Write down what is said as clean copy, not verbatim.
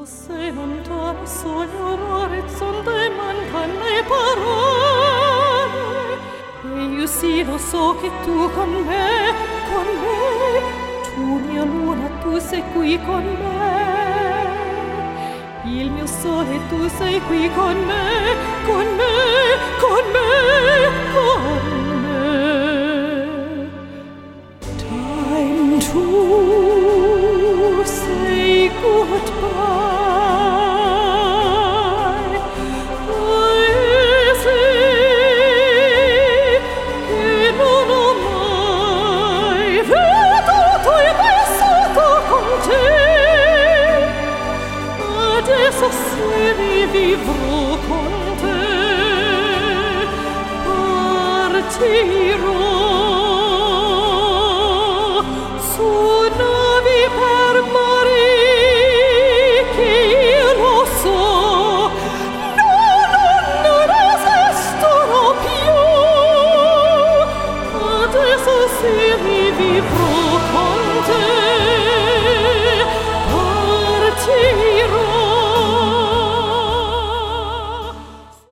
Se lontano sogno l'orizzonte mancan le parole, e io sì lo so che tu con me, tu mia luna, tu sei qui con me, il mio sole, tu sei qui con me, con me, con me, con me. Time to say goodbye. Se rivivrò con te, partirò su navi per mari che io lo so, non resisterò più. Adesso se rivivrò con te,